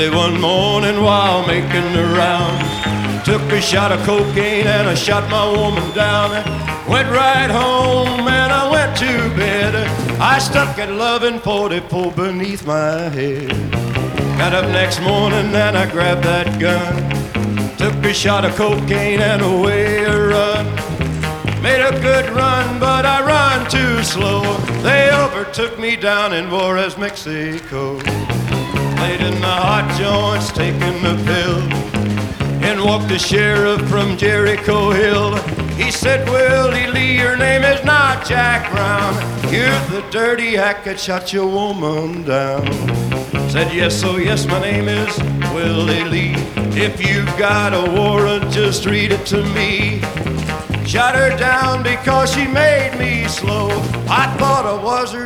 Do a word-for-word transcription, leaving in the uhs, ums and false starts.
Early one morning while making the rounds, took a shot of cocaine and I shot my woman down. Went right home and I went to bed. I stuck at eleven forty-four beneath my head. Got up next morning and I grabbed that gun, took a shot of cocaine and away I run. Made a good run, but I run too slow. They overtook me down in Juarez, Mexico. Laid in the hot joints, taking the pill. In walked the sheriff from Jericho Hill. He said, Willie Lee, your name is not Jack Brown. You're the dirty hack that shot your woman down. Said, yes, oh yes, my name is Willie Lee. If you got a warrant, just read it to me. Shot her down because she made me slow. I thought I was her